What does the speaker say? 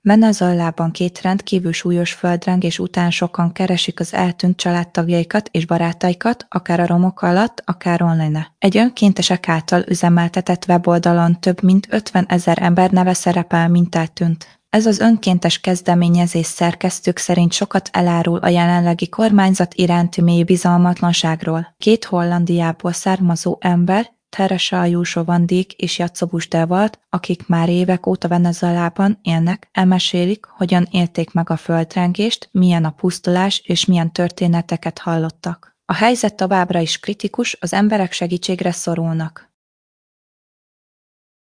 Venezuelában 2 rendkívül súlyos földrengés után sokan keresik az eltűnt családtagjaikat és barátaikat, akár a romok alatt, akár online. Egy önkéntesek által üzemeltetett weboldalon több mint 50 000 ember neve szerepel, mint eltűnt. Ez az önkéntes kezdeményezés szerkesztők szerint sokat elárul a jelenlegi kormányzat iránti mély bizalmatlanságról. 2 Hollandiából származó ember, Teresa Ayuso Vandék és Jatszó Busdevalt, akik már évek óta Venezuelában élnek, elmesélik, hogyan élték meg a földrengést, milyen a pusztulás és milyen történeteket hallottak. A helyzet továbbra is kritikus, az emberek segítségre szorulnak.